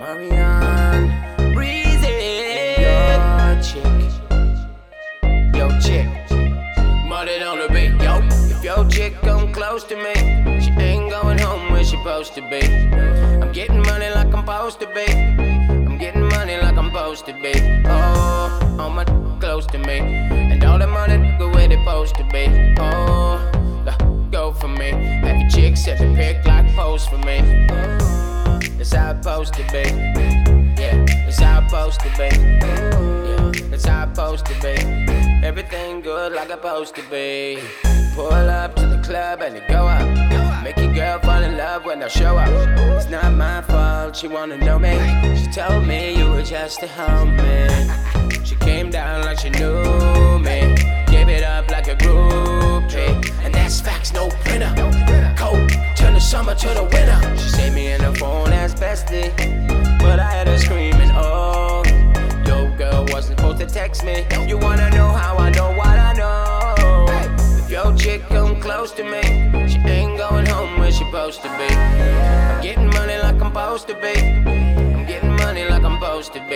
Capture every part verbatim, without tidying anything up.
Marianne, Breezy, yo chick, yo chick, muddied on the beat, yo. If your chick come close to me, she ain't going home where she supposed to be. I'm getting money like I'm supposed to be. I'm getting money like I'm supposed to be. Oh, all my close to me, and all the money go where they supposed to be. Oh, go for me. Have your chick set the pic like pose for me. That's how it's supposed to be. Yeah, that's how it's supposed to be. Yeah, that's how it's supposed to be. Everything good like it's supposed to be. Pull up to the club and it go up. Make your girl fall in love when I show up. It's not my fault, she wanna know me. She told me you were just a homie. She came down like she knew me. Gave it up like a groupie. And that's facts, no printer. Cold, turn the summer to the winter. She saved me in the phone as bestie, but I had her screaming, oh. Yo, girl wasn't supposed to text me. You wanna know how I know what I know? If your chick come close to me, she ain't going home where she supposed to be. I'm getting money like I'm supposed to be. I'm getting money like I'm supposed to be.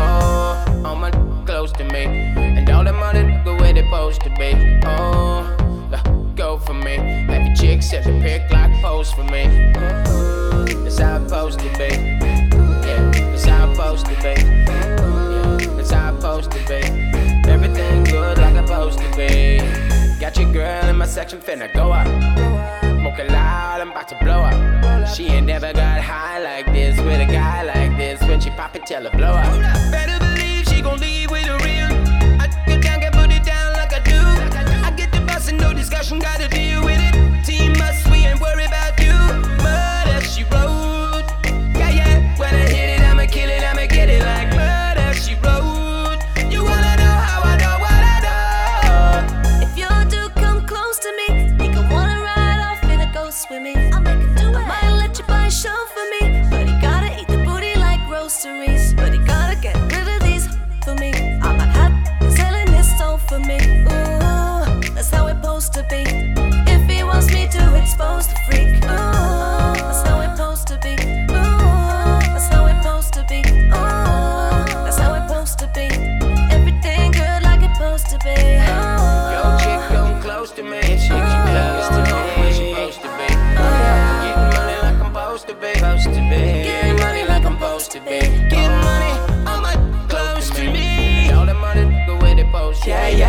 Oh, all my close to me, and all the money go where they supposed to be. Oh, go for me. Have your chick set the pic like pose for me. That's how it's supposed to be. Yeah, that's how it's supposed to be. Yeah, that's how it's supposed to be. Everything good like it's supposed to be. Got your girl in my section finna go up. Smoking loud, I'm about to blow up. She ain't never got high like this with a guy like this. When she pop it, tell her blow up. Better believe she gon' leave with a real. I get down, can put it down like I do. I get the bus and no discussion, gotta deal with it. Team us, we ain't worried about you. Murder, she wrote. Yeah, yeah, when I hit it, I'ma kill it, I'ma get it like murder, she wrote. You wanna know how I know what I know? If your dude come close to me, he gon' wanna ride off in a ghost with me. I'll make him do it. I might let you buy a show for me, but he gotta eat the booty like groceries. But he gotta get rid of these for me. I'm not hot, he's selling his soul for me. Ooh, that's how it's supposed to be. If he wants me to expose the freak, ooh, that's how it's supposed to be. Ooh, that's how it's supposed to be. Ooh, that's how it's supposed to be. Everything good like it's supposed to be. Ooh. Yo, chick come close to me. She come close to me where she supposed to be. I'm getting money like I'm supposed to be. Supposed to be. Getting money like I'm supposed to be. Getting money, all my close to me. All the money go where they supposed to be. Yeah, yeah.